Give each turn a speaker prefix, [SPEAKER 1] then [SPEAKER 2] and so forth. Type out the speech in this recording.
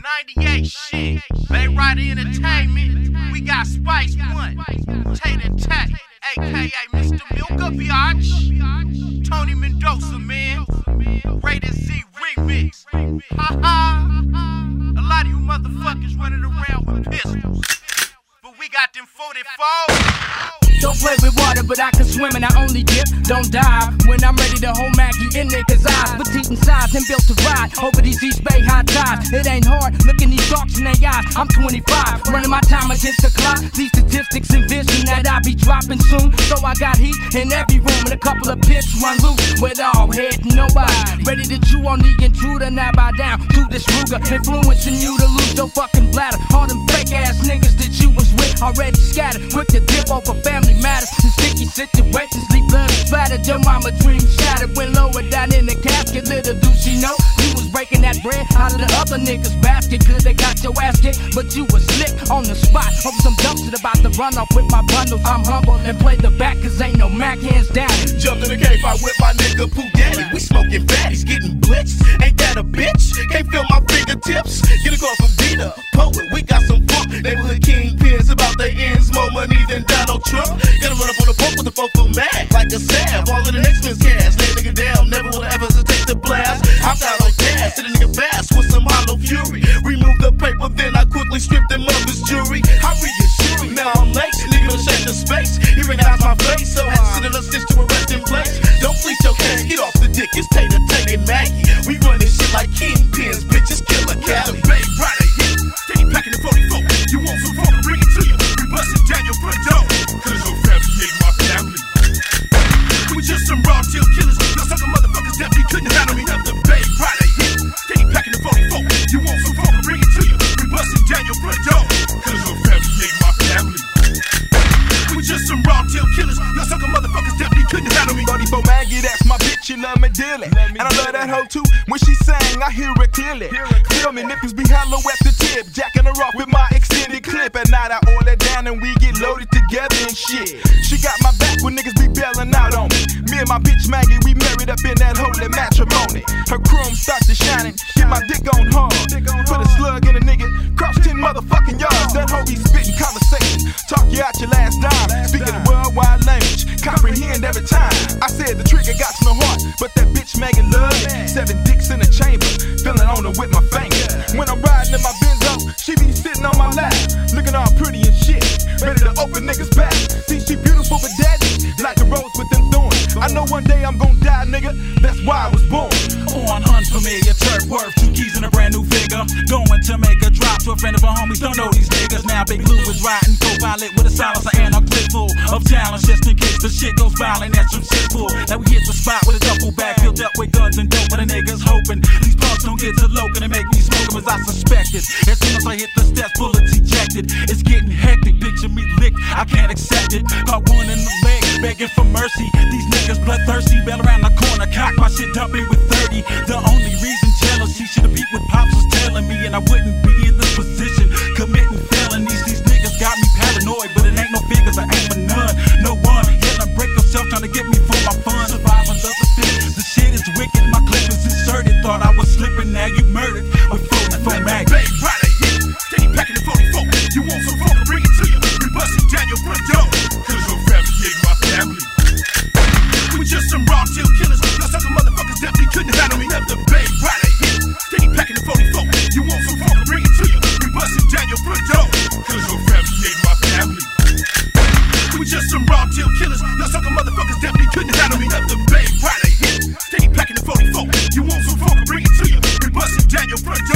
[SPEAKER 1] 98 shit. Bay Rider Entertainment. We got Spice One, Tater Tat, aka Mr. Milka Biatch, Tony Mendoza, man. Rated Z Remix. A lot of you motherfuckers running around with pistols, but we got them 44.
[SPEAKER 2] Don't play with water, but I can swim and I only dip, don't dive. When I'm ready to hold Maggie in niggas' eyes, petite in size and built to ride over these East Bay high tides. It ain't hard, looking these sharks in their eyes. I'm 25, running my time against the clock. These statistics envision that I'll be dropping soon. So I got heat in every room and a couple of pips run loose with all head nobody. Ready to chew on the intruder, now bow down to this Ruger, influencing you to lose your fucking bladder. All them fake ass niggas that you was with already scattered, quick to dip over family matters. In sticky situations, leave blood splattered. Your mama dream shattered when lower down in the casket. Little do she know you was breaking that bread out of the other niggas' basket. Cause they got your ass kicked, but you was slick on the spot. Over some dumb shit about to run off with my bundles. I'm humble and play the back cause ain't no Mac hands down.
[SPEAKER 3] Jumped in the cave, I with my nigga Pooh Daddy. We smoking fatties, getting blitzed. Ain't that a bitch? Can't feel my fingertips. Get a call from Dita, poet. We got some funk. Neighborhood kingpins about their ends. More money than Donald Trump. Gotta run up on the boat with the fofo mag like a salve. All of the next man's cash. Lay a nigga down, never will ever hesitate to blast. I'm down on gas, hit a nigga fast with some hollow fury. Remove the paper, then I quickly stripped them of his jewelry. I reassure you, now I'm late. Nigga don't shake the space. He recognized my face, so had to sit in a stitch to arrest in place. Don't fleece your case, get off the dick. It's Tater, taking Maggie. We run this shit like kingpins, bitches, killer Cali.
[SPEAKER 4] Bay Rider hit, steady packing the 44. You want some phone, bring it to you. We bustin' down your front door. Cause your family ain't my family. We just some raw till killers. Y'all sucker motherfuckers definitely couldn't handle me. The Bay Rider hit, steady packing the 44. You want some phone, bring it to you. We bustin' down your front door. Cause your family ain't my family. We just some raw till killers. Y'all sucker motherfuckers definitely couldn't handle me.
[SPEAKER 3] 34 Maggie, that's my bitch, she love me dearly. And I love that hoe too. When she sang, I hear it clearly. Feel me, nipples be hollow at the tip. Jacking her off with my extended clip. At night I oil it down and we get loaded together and shit. She got my back when niggas be bailing out on me. Me and my bitch Maggie, we married up in that holy matrimony. Her chrome starts to shining, get my dick on hard. Put a slug in a nigga, cross 10 motherfucking yards. That hoe be spitting conversation, talk you out your last dime. Speaking worldwide language, comprehend every time. I said the trigger got no heart, but that bitch Maggie love me. 7 dicks in the chamber, feeling on her with my finger. When I'm riding in my Benzo, she be sitting on my lap, looking all pretty and shit, ready to open niggas back. See, she beautiful but daddy, like a rose with them thorns. I know one day I'm gon' die, nigga, that's why I was born.
[SPEAKER 5] On unfamiliar turf, worth 2 keys and a brand new figure. Going to make a drop to a friend of our homies, don't know these niggas. Now Big Lou is riding co-pilot with a silencer and a clip full of talent, just in case the shit goes violent. That's some shit full. Now we hit the spot with a duffel bag filled up with guns and dope, but the niggas hoping these punks don't get to local and make me smoke them as I suspected. As soon as I hit the steps, bullets ejected. It's getting hectic, picture me licked, I can't accept it. Caught one in the leg, begging for mercy. These niggas bloodthirsty, bail around the corner, cock my shit dumping with 30. The only reason jealousy should have beat what Pops was telling me, and I wouldn't be in this position, committing felonies. These niggas got me paranoid, but it ain't no figures, I ain't for none. No one, yelling break yourself trying to get me for my fun. Surviving the fit, the shit is wicked, my clip is inserted. Thought I was slipping, now you murdered with 44 Mag.
[SPEAKER 4] Bay Rider hit, steady packing the 44. You want some phone, bring it to you. We bustin' down your front door. Cause your family ain't my family. We just some raw till killers. Y'all sucker motherfuckers definitely couldn't handle me. The Bay Rider hit, steady packing the 44. You want some phone, bring it to you. We bustin' down your front door. Cause your family ain't my family. We just some raw till killers. Y'all sucker motherfuckers definitely couldn't handle me. The Bay Rider hit, steady packing the 44. You want some phone, bring it to you. We bustin' down your front door.